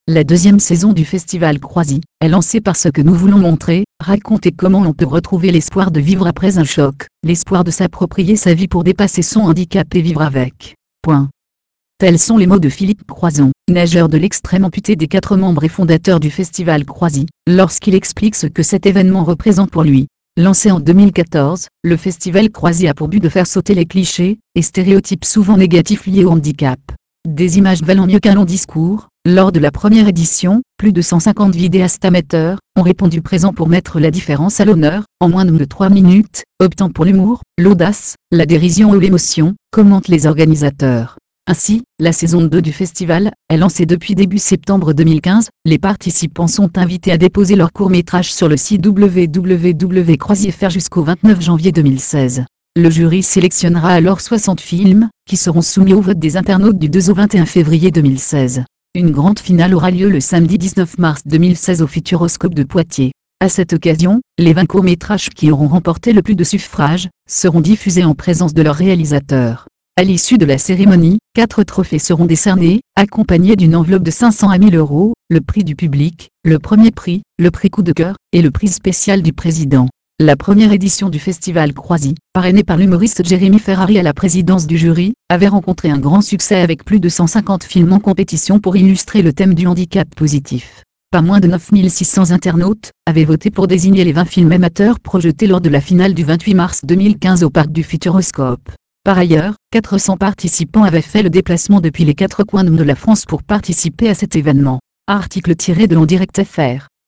La deuxième saison du Festival Croisi est lancée par ce que nous voulons montrer, raconter comment on peut retrouver l'espoir de vivre après un choc, l'espoir de s'approprier sa vie pour dépasser son handicap et vivre avec. Point. Tels sont les mots de Philippe Croison, nageur de l'extrême amputé des 4 membres et fondateur du Festival Croisi, lorsqu'il explique ce que cet événement représente pour lui. Lancé en 2014, le Festival Croisi a pour but de faire sauter les clichés et stéréotypes souvent négatifs liés au handicap. Des images valant mieux qu'un long discours. Lors de la première édition, plus de 150 vidéastes amateurs ont répondu présents pour mettre la différence à l'honneur, en moins de 3 minutes, optant pour l'humour, l'audace, la dérision ou l'émotion, commentent les organisateurs. Ainsi, la saison 2 du festival est lancée depuis début septembre 2015. Les participants sont invités à déposer leur court-métrage sur le site www.croisi.fr jusqu'au 29 janvier 2016. Le jury sélectionnera alors 60 films, qui seront soumis au vote des internautes du 2 au 21 février 2016. Une grande finale aura lieu le samedi 19 mars 2016 au Futuroscope de Poitiers. À cette occasion, les 20 courts-métrages qui auront remporté le plus de suffrages seront diffusés en présence de leurs réalisateurs. À l'issue de la cérémonie, 4 trophées seront décernés, accompagnés d'une enveloppe de 500 à 1000 euros, le prix du public, le premier prix, le prix coup de cœur, et le prix spécial du président. La première édition du Festival Croisi, parrainée par l'humoriste Jérémy Ferrari à la présidence du jury, avait rencontré un grand succès avec plus de 150 films en compétition pour illustrer le thème du handicap positif. Pas moins de 9600 internautes avaient voté pour désigner les 20 films amateurs projetés lors de la finale du 28 mars 2015 au parc du Futuroscope. Par ailleurs, 400 participants avaient fait le déplacement depuis les 4 coins de la France pour participer à cet événement. Article tiré de l'Endirect.fr.